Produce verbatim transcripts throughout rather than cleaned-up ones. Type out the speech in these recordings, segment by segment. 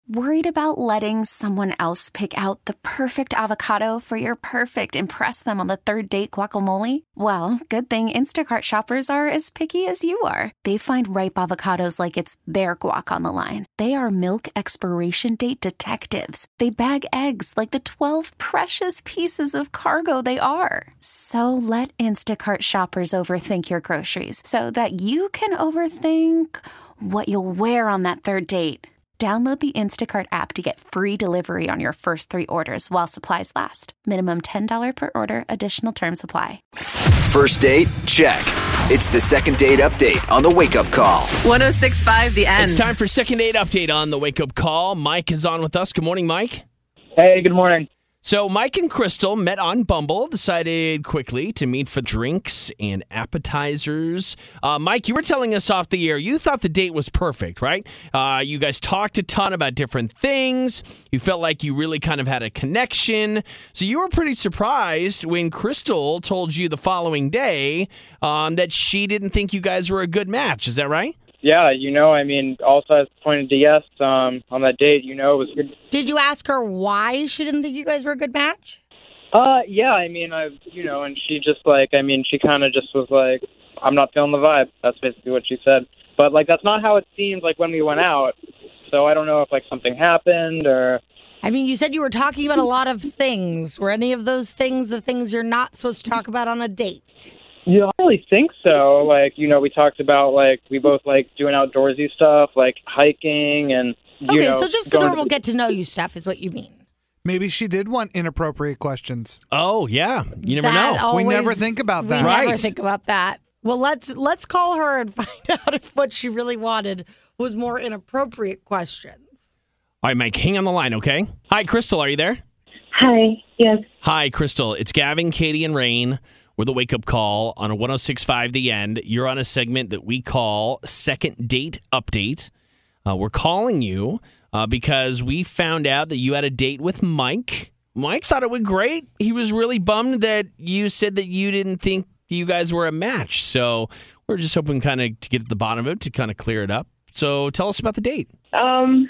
Worried about letting someone else pick out the perfect avocado for your perfect impress them on the third date guacamole? Well, good thing Instacart shoppers are as picky as you are. They find ripe avocados like it's their guac on the line. They are milk expiration date detectives. They bag eggs like the twelve precious pieces of cargo they are. So let Instacart shoppers overthink your groceries so that you can overthink what you'll wear on that third date. Download the Instacart app to get free delivery on your first three orders while supplies last. Minimum ten dollars per order. Additional terms apply. First date? Check. It's the second date update on the Wake Up Call. one oh six point five The End. It's time for second date update on the Wake Up Call. Mike is on with us. Good morning, Mike. Hey, good morning. So Mike and Crystal met on Bumble, decided quickly to meet for drinks and appetizers. Uh, Mike, you were telling us off the air, you thought the date was perfect, right? Uh, you guys talked a ton about different things. You felt like you really kind of had a connection. So you were pretty surprised when Crystal told you the following day um, that she didn't think you guys were a good match. Is that right? Yeah, you know, I mean, all sides pointed to yes um, on that date. You know, it was good. Did you ask her why she didn't think you guys were a good match? Uh, yeah, I mean, I, you know, and she just like, I mean, she kind of just was like, I'm not feeling the vibe. That's basically what she said. But like, that's not how it seemed like when we went out. So I don't know if like something happened or. I mean, you said you were talking about a lot of things. Were any of those things the things you're not supposed to talk about on a date? Yeah, I don't really think so. Like, you know, we talked about, like, we both like doing outdoorsy stuff, like hiking and, you okay, know. so just the going normal to- get to know you stuff is what you mean. Maybe she did want inappropriate questions. Oh, yeah. You never That know. always- we never think about that. We never Right. think about that. Well, let's let's call her and find out if what she really wanted was more inappropriate questions. All right, Mike, hang on the line, okay? Hi, Crystal, are you there? Hi, yes. Hi, Crystal. It's Gavin, Katie, and Rain. We're the Wake Up Call on a one oh six point five The End. You're on a segment that we call Second Date Update. Uh, we're calling you uh, because we found out that you had a date with Mike. Mike thought it went great. He was really bummed that you said that you didn't think you guys were a match. So we're just hoping kind of to get to the bottom of it, to kind of clear it up. So tell us about the date. Um,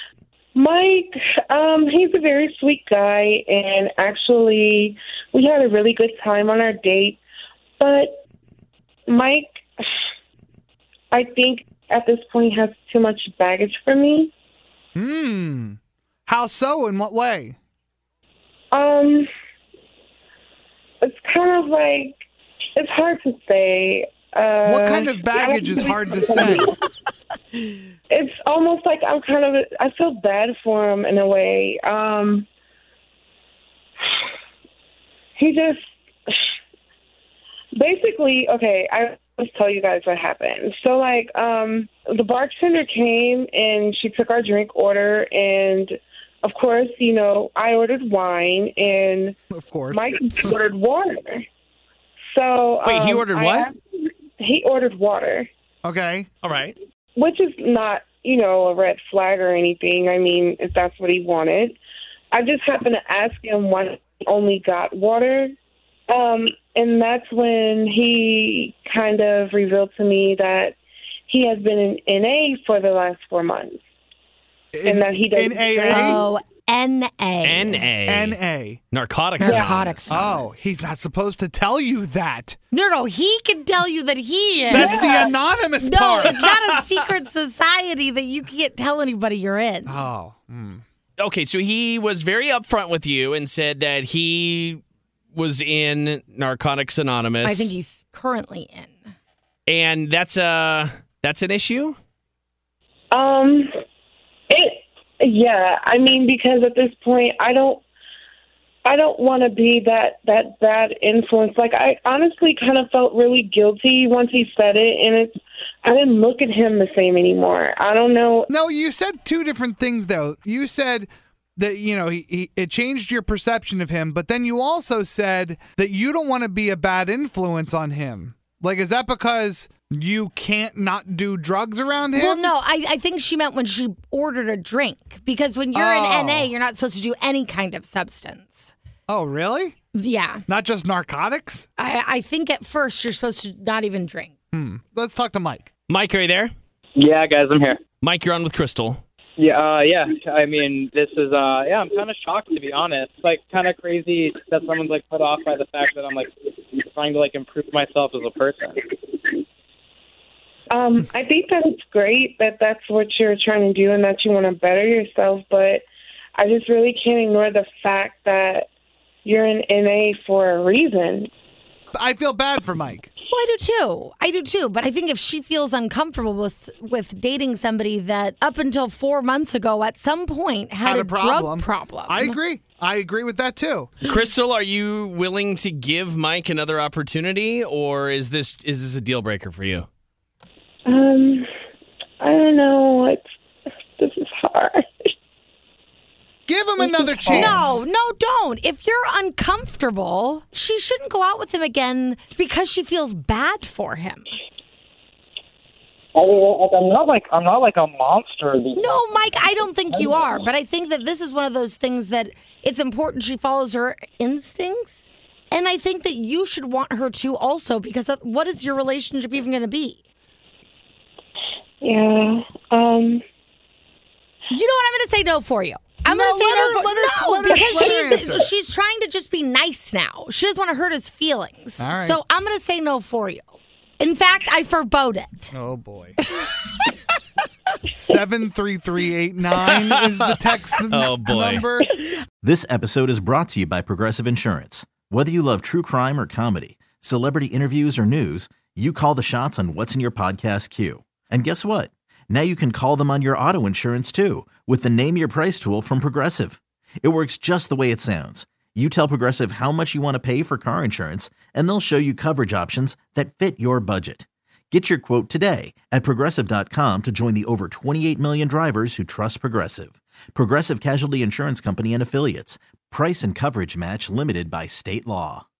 Mike, um, he's a very sweet guy, and actually, we had a really good time on our date. But Mike, I think at this point has too much baggage for me. Hmm. How so? In what way? Um, it's kind of like, it's hard to say. Uh, What kind of baggage is hard to say? It's almost like I'm kind of, I feel bad for him in a way. Um, he just, basically, okay, I let's tell you guys what happened. So, like, um, the bartender came and she took our drink order, and of course, you know, I ordered wine, and Of course. Mike ordered water. So, Wait, he um, ordered I what? asked- he ordered water. Okay. All right. Which is not, you know, a red flag or anything. I mean, if that's what he wanted. I just happened to ask him why he only got water. Um, and that's when he kind of revealed to me that he has been in N A for the last four months. In, and that he doesn't in A A? Oh, N A. N A. N A. Narcotics. Narcotics. Oh, he's not supposed to tell you that. No, no, he can tell you that he is. That's the anonymous no, part. it's not a secret society that you can't tell anybody you're in. Oh. Hmm. Okay, so he was very upfront with you and said that he was in Narcotics Anonymous. I think he's currently in. And that's a that's an issue? Um, it, yeah, I mean, because at this point, I don't, I don't want to be that, that bad influence. Like, I honestly kind of felt really guilty once he said it, and it's, I didn't look at him the same anymore. I don't know. No, you said two different things, though. You said that, you know, he, he it changed your perception of him, but then you also said that you don't want to be a bad influence on him. Like, is that because you can't not do drugs around him? Well, no, I, I think she meant when she ordered a drink. Because when you're Oh. in N A, you're not supposed to do any kind of substance. Oh, really? Yeah. Not just narcotics? I, I think at first you're supposed to not even drink. Hmm. Let's talk to Mike. Mike, are you there? Yeah, guys, I'm here. Mike, you're on with Crystal. Yeah, uh, yeah. I mean, this is, uh, yeah, I'm kind of shocked, to be honest. It's, like, kind of crazy that someone's, like, put off by the fact that I'm, like, trying to, like, improve myself as a person. Um, I think that's great that that's what you're trying to do and that you want to better yourself, but I just really can't ignore the fact that you're in N A for a reason. I feel bad for Mike. Well, I do too. I do too. But I think if she feels uncomfortable with with dating somebody that up until four months ago at some point had, Had a a, problem. drug problem. I agree. I agree with that too. Crystal, are you willing to give Mike another opportunity, or is this is this a deal breaker for you? Um, I don't know. It's, this is hard. Give him another chance. No, no, don't. If you're uncomfortable, she shouldn't go out with him again because she feels bad for him. I mean, like, I'm not like I'm not like a monster. No, Mike, I don't think you are. But I think that this is one of those things that it's important she follows her instincts. And I think that you should want her to also, because what is your relationship even going to be? Yeah. Um. You know what? I'm going to say no for you. I'm No, going to say let no, her- for, let her- no let her- because let her she's answer. she's trying to just be nice now. She doesn't want to hurt his feelings. All right. So I'm going to say no for you. In fact, I forebode it. Oh, boy. seven three three eight nine is the text Oh, boy. number. This episode is brought to you by Progressive Insurance. Whether you love true crime or comedy, celebrity interviews or news, you call the shots on what's in your podcast queue. And guess what? Now you can call them on your auto insurance too with the Name Your Price tool from Progressive. It works just the way it sounds. You tell Progressive how much you want to pay for car insurance, and they'll show you coverage options that fit your budget. Get your quote today at Progressive dot com to join the over twenty-eight million drivers who trust Progressive. Progressive Casualty Insurance Company and Affiliates. Price and coverage match limited by state law.